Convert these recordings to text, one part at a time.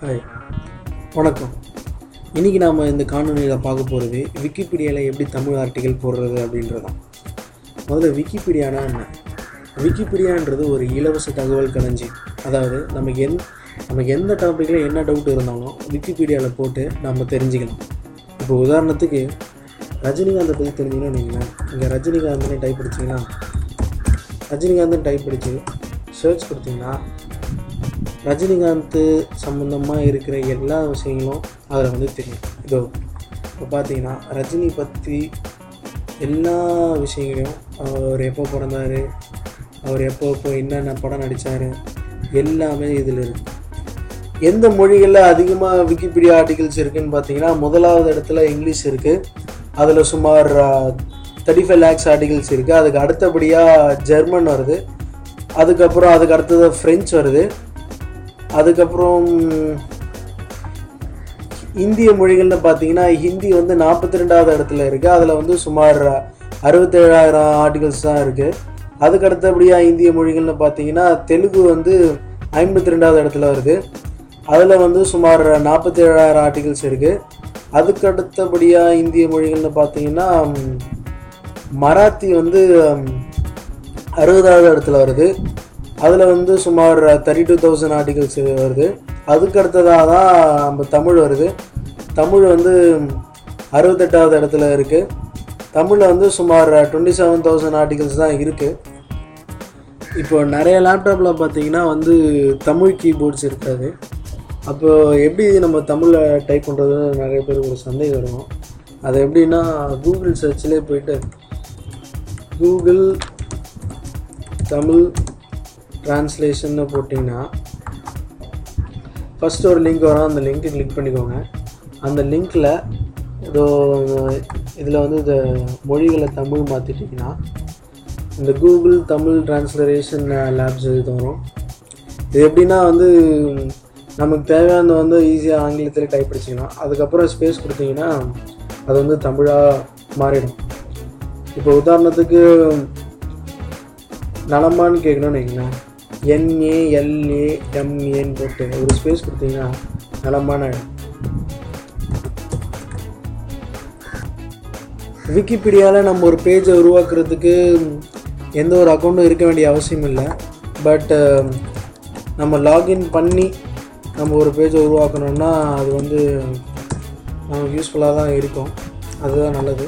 Hi, வணக்கம். இன்றைக்கி நாம் இந்த காணொலியில் பார்க்க போகிறது விக்கிபீடியாவில் எப்படி தமிழ் ஆர்டிக்கல் போடுறது அப்படின்றதான். முதல்ல விக்கிபீடியானா என்ன? விக்கிபீடியான்றது ஒரு இலவச தகவல் களஞ்சியம். அதாவது நமக்கு எந்த டாப்பிக்கில் என்ன டவுட் இருந்தாலும் விக்கிபீடியாவில் போட்டு நம்ம தெரிஞ்சுக்கலாம். இப்போ உதாரணத்துக்கு ரஜினிகாந்தை பற்றி தெரிஞ்சுக்கணும்னு வைங்களேன். இங்கே ரஜினிகாந்த்னு டைப் அடிச்சிங்கன்னா ரஜினிகாந்த்னு டைப் அடித்து சர்ச் கொடுத்தீங்கன்னா ரஜினிகாந்த் சம்மந்தமாக இருக்கிற எல்லா விஷயங்களும் அதில் தெரியும். இப்போ பார்த்தீங்கன்னா ரஜினி பற்றி எல்லா விஷயங்களையும், அவர் எப்போ பிறந்தார், அவர் எப்போ என்னென்ன படம் நடித்தார், எல்லாமே இதில் இருக்குது. எந்த மொழிகளில் அதிகமாக விக்கிபீடியா ஆர்டிகல்ஸ் இருக்குதுன்னு பார்த்தீங்கன்னா, முதலாவது இடத்துல இங்கிலீஷ் இருக்குது. அதில் சுமார் 35 lakhs ஆர்டிகல்ஸ் இருக்குது. அதுக்கு அடுத்தபடியாக ஜெர்மன் வருது. அதுக்கு அடுத்தது ஃப்ரெஞ்சு வருது. அதுக்கப்புறம் இந்திய மொழிகள்னு பார்த்தீங்கன்னா ஹிந்தி 42வது இடத்துல இருக்குது. அதில் சுமார் 67,000 ஆர்டிகல்ஸ் தான் இருக்குது. அதுக்கு அடுத்தபடியாக இந்திய மொழிகள்னு பார்த்தீங்கன்னா தெலுங்கு 52வது இடத்துல வருது. அதில் சுமார் 47,000 ஆர்டிகல்ஸ் இருக்குது. அதுக்கு அடுத்தபடியாக இந்திய மொழிகள்னு பார்த்தீங்கன்னா மராத்தி 60வது இடத்துல வருது. அதில் சுமார் 32,000 ஆர்டிகல்ஸ் வருது. அதுக்கு அடுத்ததாக தான் நம்ம தமிழ் வருது. தமிழ் 68வது இடத்துல இருக்குது. தமிழில் சுமார் 27,000 ஆர்டிகல்ஸ் தான் இருக்குது. இப்போ நிறைய லேப்டாப்பில் பார்த்தீங்கன்னா தமிழ் கீபோர்ட்ஸ் இருக்காது. அப்போது எப்படி நம்ம தமிழில் டைப் பண்ணுறது நிறைய பேருக்கு ஒரு சந்தேகம் இருக்கும். அது எப்படின்னா, கூகுள் சர்ச்லேயே போயிட்டு கூகுள் தமிழ் ட்ரான்ஸ்லேஷன்னு போட்டிங்கன்னா ஃபஸ்ட்டு ஒரு லிங்க் வரும். அந்த லிங்க்கை கிளிக் பண்ணிக்கோங்க. அந்த லிங்க்கில் இதில் இந்த மொழிகளை தமிழ் மாற்றிட்டிங்கன்னா இந்த கூகுள் தமிழ் ட்ரான்ஸ்லேஷன் லேப்ஸ் இது வரும். இது எப்படின்னா நமக்கு தேவையான ஈஸியாக ஆங்கிலத்தில் டைப் அடிச்சிக்கலாம். அதுக்கப்புறம் ஸ்பேஸ் கொடுத்தீங்கன்னா அது தமிழாக மாறிடும். இப்போ உதாரணத்துக்கு நலமான்னு கேட்கணும்னு வைங்களேன். NALAMAன்னு போட்டு ஒரு ஸ்பேஸ் கொடுத்தீங்கன்னா நலமான ஆகிடும். விக்கிபீடியாவில் நம்ம ஒரு பேஜை உருவாக்குறதுக்கு எந்த ஒரு அக்கௌண்ட்டும் இருக்க வேண்டிய அவசியம் இல்லை. பட் நம்ம லாகின் பண்ணி நம்ம ஒரு பேஜை உருவாக்கணும்னா அது நமக்கு யூஸ்ஃபுல்லாக தான் இருக்கும். அதுதான் நல்லது.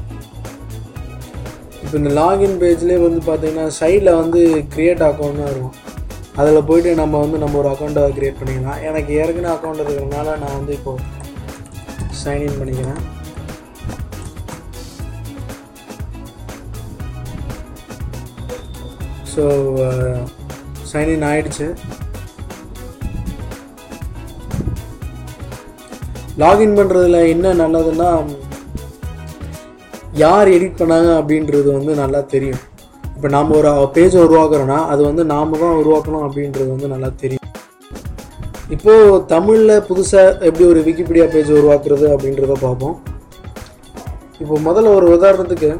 இப்போ இந்த லாகின் பேஜ்லேயே பார்த்தீங்கன்னா சைடில் க்ரியேட் அக்கௌண்ட்னு இருக்கும். அதில் போய்ட்டு நம்ம ஒரு அக்கௌண்ட்டை க்ரியேட் பண்ணிக்கலாம். எனக்கு ஏற்கனவே அக்கௌண்ட் இருக்கிறதுனால நான் இப்போது சைன்இன் பண்ணிக்கிறேன். ஸோ சைன்இன் ஆகிடுச்சு. லாகின் பண்ணுறதுல என்ன நல்லதுன்னா, யார் எடிட் பண்ணாங்க அப்படின்றது நல்லா தெரியும். இப்போ நாம் ஒரு பேஜை உருவாக்குறோன்னா அது நாம் தான் உருவாக்கணும் அப்படின்றது நல்லா தெரியும். இப்போது தமிழில் புதுசாக எப்படி ஒரு விக்கிபீடியா பேஜ் உருவாக்குறது அப்படின்றத பார்ப்போம். இப்போ முதல்ல ஒரு உதாரணத்துக்கு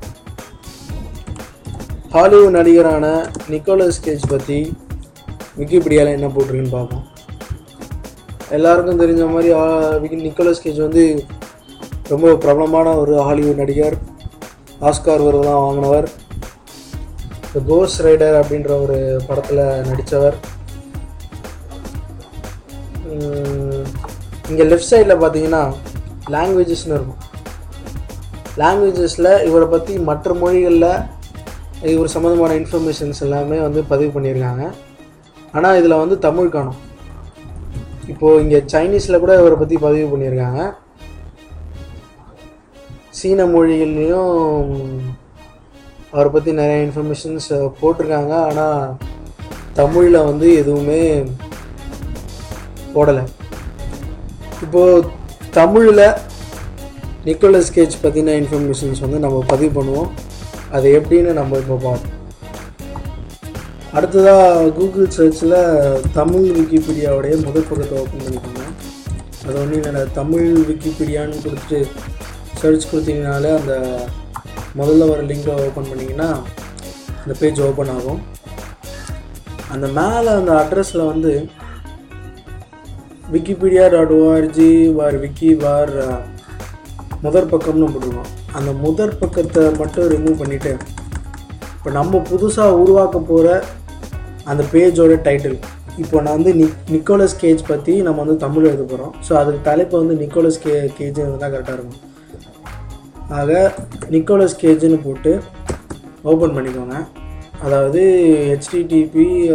ஹாலிவுட் நடிகரான நிக்கோலஸ் கேஜ் பற்றி விக்கிபீடியாவில் என்ன போட்டிருக்குன்னு பார்ப்போம். எல்லாருக்கும் தெரிஞ்ச மாதிரி நிக்கோலஸ் கேஜ் ரொம்ப பிரபலமான ஒரு ஹாலிவுட் நடிகர். ஆஸ்கார் விருதுலாம் வாங்கினவர். த கோஸ்ட் ரைடர் அப்படின்ற ஒரு படத்தில் நடித்தவர். இங்கே லெஃப்ட் சைடில் பார்த்தீங்கன்னா லாங்குவேஜஸ்னு இருக்கும். லாங்குவேஜஸில் இவரை பற்றி மற்ற மொழிகளில் இவர் சம்மந்தமான இன்ஃபர்மேஷன்ஸ் எல்லாமே பதிவு பண்ணியிருக்காங்க. ஆனால் இதில் தமிழ் காணும். இப்போது இங்கே சைனீஸில் கூட இவரை பற்றி பதிவு பண்ணியிருக்காங்க. சீன மொழிகள்லேயும் அவரை பற்றி நிறைய இன்ஃபர்மேஷன்ஸ் போட்டிருக்காங்க. ஆனால் தமிழில் எதுவுமே போடலை. இப்போது தமிழில் நிக்கோலஸ் கேஜ் பற்றின இன்ஃபர்மேஷன்ஸ் நம்ம பதிவு பண்ணுவோம். அது எப்படின்னு நம்ம இப்போ பார்ப்போம். அடுத்ததாக கூகுள் சர்ச்சில் தமிழ் விக்கிபீடியாவுடைய முதல் பக்கத்தை ஓப்பன் பண்ணிக்கோங்க. அது இல்லை, தமிழ் விக்கிபீடியான்னு கொடுத்துட்டு சர்ச் கொடுத்தீங்கனாலே அந்த முதல்ல ஒரு லிங்கை ஓப்பன் பண்ணிங்கன்னா இந்த பேஜ் ஓப்பன் ஆகும். அந்த மேலே அந்த அட்ரஸில் wikipedia.org/wiki முதற் பக்கம்னு போட்டுருக்கோம். அந்த முதற் பக்கத்தை மட்டும் ரிமூவ் பண்ணிவிட்டு இப்போ நம்ம புதுசாக உருவாக்க போகிற அந்த பேஜோட டைட்டில், இப்போ நான் வந்து நிக்கோலஸ் கேஜ் பற்றி நம்ம வந்து தமிழ் எழுத போகிறோம். ஸோ அதுக்கு தலைப்பை வந்து நிக்கோலஸ் கேஜ்னு இருந்தால் கரெக்டாக இருக்கும். ஆக நிக்கோலஸ் கேஜ்னு போட்டு ஓப்பன் பண்ணிக்கோங்க. அதாவது http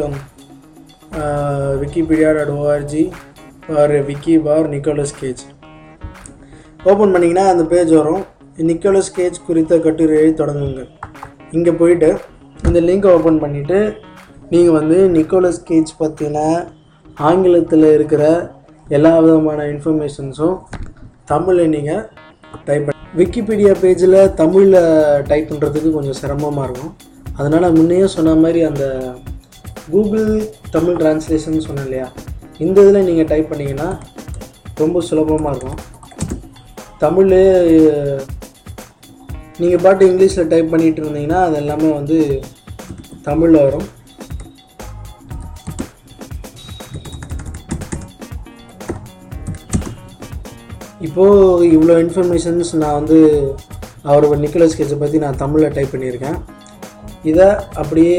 wikipedia.org/wiki நிக்கோலஸ் ஓப்பன் பண்ணிங்கன்னா அந்த பேஜ் வரும். நிக்கோலஸ் கேஜ் குறித்த கட்டுரையை தொடங்குங்கள். இங்கே போயிட்டு இந்த லிங்கை ஓப்பன் பண்ணிவிட்டு நீங்கள் வந்து நிக்கோலஸ் கேஜ் பற்றின ஆங்கிலத்தில் இருக்கிற எல்லா விதமான இன்ஃபர்மேஷன்ஸும் தமிழில் நீங்கள் டைப் பண்ணி விக்கிபீடியா பேஜில் தமிழில் டைப் பண்ணுறதுக்கு கொஞ்சம் சிரமமாக இருக்கும். அதனால் முன்னையே சொன்ன மாதிரி அந்த கூகுள் தமிழ் ட்ரான்ஸ்லேஷன் சொன்னேன் இல்லையா, இந்த இதில் நீங்கள் டைப் பண்ணிங்கன்னா ரொம்ப சுலபமாக இருக்கும். தமிழ் நீங்கள் பாட்டு இங்கிலீஷில் டைப் பண்ணிகிட்டு இருந்தீங்கன்னா அது எல்லாமே வந்து தமிழில் வரும். இப்போது இவ்வளோ இன்ஃபர்மேஷன்ஸ் நான் வந்து அவரோட நிக்கோலஸ் கேஜை பற்றி நான் தமிழில் டைப் பண்ணியிருக்கேன். இதை அப்படியே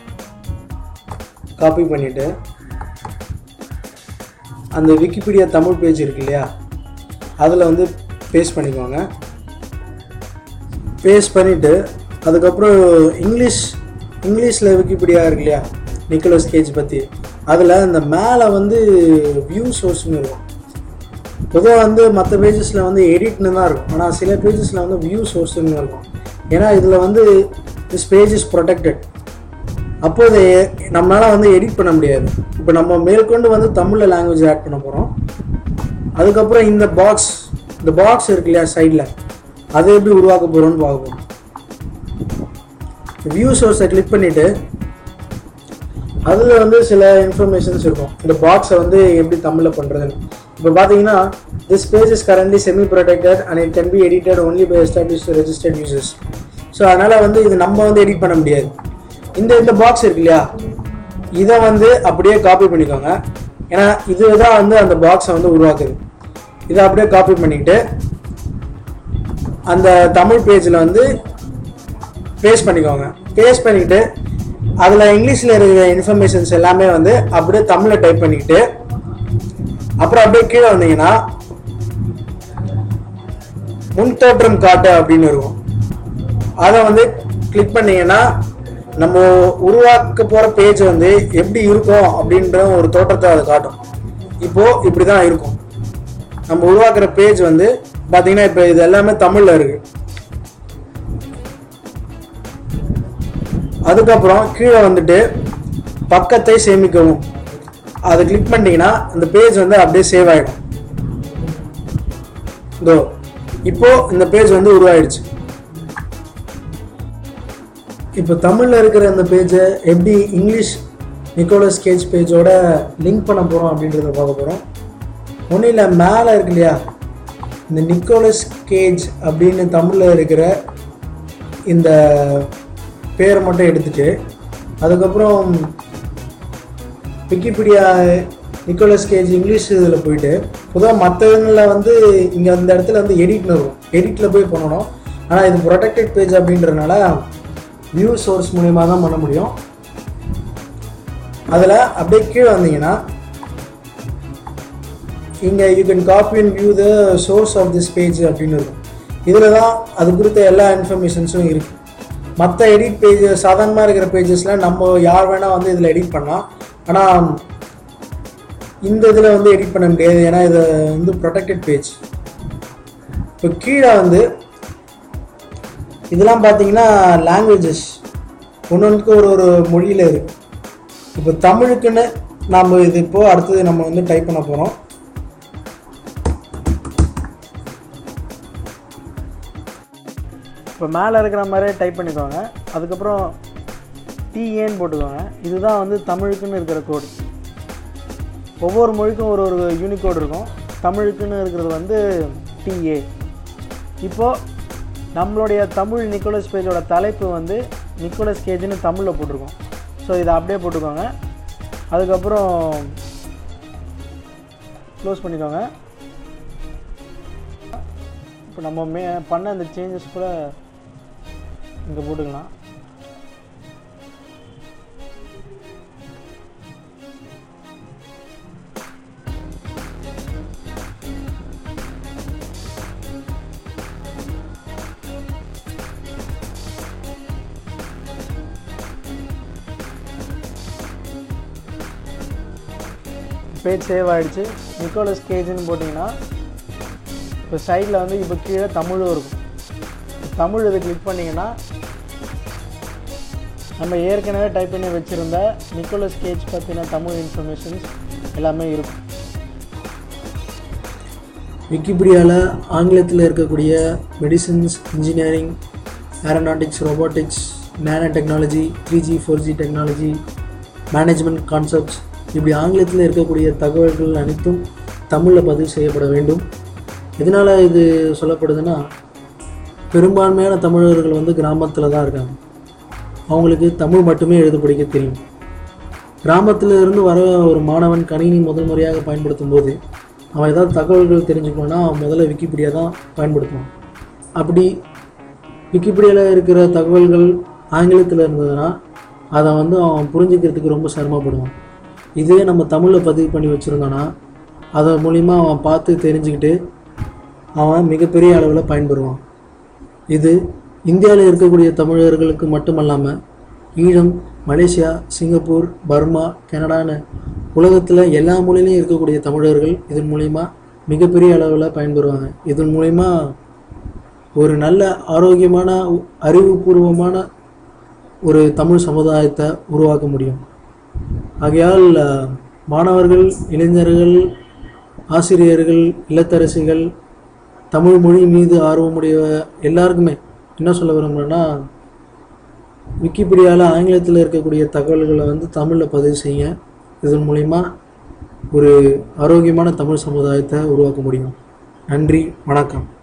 காப்பி பண்ணிவிட்டு அந்த விக்கிபீடியா தமிழ் பேஜ் இருக்கு இல்லையா, அதில் வந்து பேஸ்ட் பண்ணிக்கோங்க. பேஸ்ட் பண்ணிவிட்டு அதுக்கப்புறம் இங்கிலீஷில் விக்கிபீடியா இருக்கு இல்லையா நிக்கோலஸ் கேஜ் பற்றி, அதில் இந்த மேலே வந்து வியூ சோர்ஸ்னு இருக்கும். பொதுவாக வந்து மற்ற பேஜஸில் வந்து எடிட்னு தான் இருக்கும், ஆனால் சில பேஜஸில் வந்து வியூ சோர்ஸ்னு இருக்கும். ஏன்னா இதில் வந்து திஸ் பேஜ் இஸ் ப்ரொடெக்டட். அப்போது நம்மளால் வந்து எடிட் பண்ண முடியாது. இப்போ நம்ம மேற்கொண்டு வந்து தமிழில் லாங்குவேஜ் ஆட் பண்ண போகிறோம். அதுக்கப்புறம் இந்த பாக்ஸ் இருக்கு இல்லையா சைடில், அதை எப்படி உருவாக்க போகிறோன்னு பார்க்க போகிறோம். வியூ சோர்ஸை கிளிக் பண்ணிவிட்டு அதில் வந்து சில இன்ஃபர்மேஷன்ஸ் இருக்கும். இந்த பாக்ஸை வந்து எப்படி தமிழில் பண்ணுறதுன்னு இப்போ பார்த்தீங்கன்னா, this page is currently semi protected and it can be edited only by established registered users. So அதனால் வந்து இது நம்ம வந்து எடிட் பண்ண முடியாது. இந்த பாக்ஸ் இருக்கு இல்லையா, இதை வந்து அப்படியே காப்பி பண்ணிக்கோங்க. ஏன்னா இதுதான் வந்து அந்த பாக்ஸை வந்து உருவாக்குது. இதை அப்படியே காப்பி பண்ணிக்கிட்டு அந்த தமிழ் பேஜில் வந்து பேஸ்ட் பண்ணிக்கோங்க. பேஸ்ட் பண்ணிக்கிட்டு அதில் இங்கிலீஷில் இருக்கிற இன்ஃபர்மேஷன்ஸ் எல்லாமே வந்து அப்படியே தமிழில் டைப் பண்ணிக்கிட்டு அப்புறம் அப்படியே கீழே வந்தீங்கன்னா முன்தோற்றம் காட்டு அப்படின்னு இருக்கும். அதை வந்து கிளிக் பண்ணீங்கன்னா நம்ம உருவாக்க போகிற பேஜ் வந்து எப்படி இருக்கும் அப்படின்ற ஒரு தோற்றத்தை அதை காட்டும். இப்போது இப்படி தான் இருக்கும் நம்ம உருவாக்குற பேஜ் வந்து பார்த்தீங்கன்னா. இப்போ இது எல்லாமே தமிழில் இருக்கு. அதுக்கப்புறம் கீழே வந்துட்டு பக்கத்தை சேமிக்கவும், அதை கிளிக் பண்ணிட்டீங்கன்னா இந்த பேஜ் வந்து அப்படியே சேவ் ஆகிடும். இப்போது இந்த பேஜ் வந்து உருவாயிடுச்சு. இப்போ தமிழில் இருக்கிற இந்த பேஜை எப்படி இங்கிலீஷ் நிக்கோலஸ் கேஜ் பேஜோட லிங்க் பண்ண போகிறோம் அப்படின்றத பார்க்க போகிறோம். ஒன்றும் இல்லை, மேலே இருக்கு இல்லையா இந்த நிக்கோலஸ் கேஜ் அப்படின்னு தமிழில் இருக்கிற இந்த பேரை மட்டும் எடுத்துகிட்டு அதுக்கப்புறம் விக்கிபீடியா நிக்கோலஸ் கேஜ் இங்கிலீஷ் இதில் போயிட்டு பொதுவாக மற்றவங்களில் வந்து இங்கே அந்த இடத்துல வந்து எடிட்னு இருக்கும், எடிட்டில் போய் பண்ணணும். ஆனால் இது ப்ரொடெக்டட் பேஜ் அப்படின்றதுனால வியூ சோர்ஸ் மூலிமா தான் பண்ண முடியும். அதில் அப்படியே கீழே வந்தீங்கன்னா இங்கே you can copy and view the source of this page அப்படின்னு இருக்கும். இதில் தான் அது குறித்த எல்லா இன்ஃபர்மேஷன்ஸும் இருக்குது. மற்ற எடிட் பேஜ் சாதாரணமாக இருக்கிற பேஜஸில் நம்ம யார் வேணால் வந்து இதில் எடிட் பண்ணலாம். ஆனால் இந்த இதில் வந்து எடிட் பண்ண முடியாது, ஏன்னா இது வந்து ப்ரொடெக்டட் பேஜ். இப்போ கீழே வந்து இதெல்லாம் பார்த்தீங்கன்னா லாங்குவேஜஸ் ஒன்றுக்கு ஒரு மொழியில் இருக்குது. இப்போ தமிழுக்குன்னு நாம் இது இப்போது அடுத்தது நம்ம வந்து டைப் பண்ண போகிறோம். இப்போ மேலே இருக்கிற மாதிரியே டைப் பண்ணிக்கோங்க. அதுக்கப்புறம் டிஏன்னு போட்டுக்கோங்க. இதுதான் வந்து தமிழுக்குன்னு இருக்கிற கோடு. ஒவ்வொரு மொழிக்கும் ஒரு யூனிகோடு இருக்கும். தமிழுக்குன்னு இருக்கிறது வந்து டிஏ. இப்போது நம்மளுடைய தமிழ் நிக்கோலஸ் பேஜோட தலைப்பு வந்து நிக்கோலஸ் கேஜ்னு தமிழில் போட்டிருக்கோம். ஸோ இதை அப்படியே போட்டுக்கோங்க. அதுக்கப்புறம் க்ளோஸ் பண்ணிக்கோங்க. இப்போ நம்ம பண்ண அந்த சேஞ்சஸ் கூட இங்கே போட்டுக்கலாம். பேஜ் சேவ் ஆகிடுச்சு. நிக்கோலஸ் கேஜ்னு போட்டிங்கன்னா இப்போ சைடில் வந்து இப்போ கீழே தமிழும் இருக்கும். தமிழ் இதை கிளிக் பண்ணிங்கன்னா நம்ம ஏற்கனவே டைப் பண்ணி வச்சுருந்த நிக்கோலஸ் கேஜ் பற்றின தமிழ் இன்ஃபர்மேஷன்ஸ் எல்லாமே இருக்கும். விக்கிபீடியாவில் ஆங்கிலத்தில் இருக்கக்கூடிய medicines, engineering, aeronautics, robotics, nano technology, 3G 4G technology, management concepts, இப்படி ஆங்கிலத்தில் இருக்கக்கூடிய தகவல்கள் அனைத்தும் தமிழில் பதிவு செய்யப்பட வேண்டும். எதனால் இது சொல்லப்படுதுன்னா, பெரும்பான்மையான தமிழர்கள் வந்து கிராமத்தில் தான் இருக்காங்க. அவங்களுக்கு தமிழ் மட்டுமே எழுத படிக்க தெரியும். கிராமத்தில் இருந்து வர ஒரு மாணவன் கணினி முதல் முறையாக பயன்படுத்தும் போது அவன் ஏதாவது தகவல்கள் தெரிஞ்சுக்கணுன்னா அவன் முதல்ல விக்கிபீடியா தான் பயன்படுத்துவான். அப்படி விக்கிபீடியாவில் இருக்கிற தகவல்கள் ஆங்கிலத்தில் இருந்ததுன்னா அதை வந்து அவன் புரிஞ்சுக்கிறதுக்கு ரொம்ப சிரமப்படுவான். இதே நம்ம தமிழில் பதிவு பண்ணி வச்சுருந்தோன்னா அதன் மூலிமா அவன் பார்த்து தெரிஞ்சுக்கிட்டு அவன் மிகப்பெரிய அளவில் பயன்பெறுவான். இது இந்தியாவில் இருக்கக்கூடிய தமிழர்களுக்கு மட்டுமல்லாமல் ஈழம், மலேசியா, சிங்கப்பூர், பர்மா, கனடான்னு உலகத்தில் எல்லா மொழியிலையும் இருக்கக்கூடிய தமிழர்கள் இதன் மூலிமா மிகப்பெரிய அளவில் பயன்பெறுவாங்க. இதன் மூலிமா ஒரு நல்ல ஆரோக்கியமான அறிவுபூர்வமான ஒரு தமிழ் சமுதாயத்தை உருவாக்க முடியும். ஆகையால் மாணவர்கள், இளைஞர்கள், ஆசிரியர்கள், இல்லத்தரசிகள், தமிழ் மொழி மீது ஆர்வமுடைய எல்லாருக்குமே என்ன சொல்ல விரும்புகிறேன்னா, விக்கிபீடியாவில் ஆங்கிலத்தில் இருக்கக்கூடிய தகவல்களை வந்து தமிழில் பதிவு செய்ய. இதன் மூலிமா ஒரு ஆரோக்கியமான தமிழ் சமுதாயத்தை உருவாக்க முடியும். நன்றி, வணக்கம்.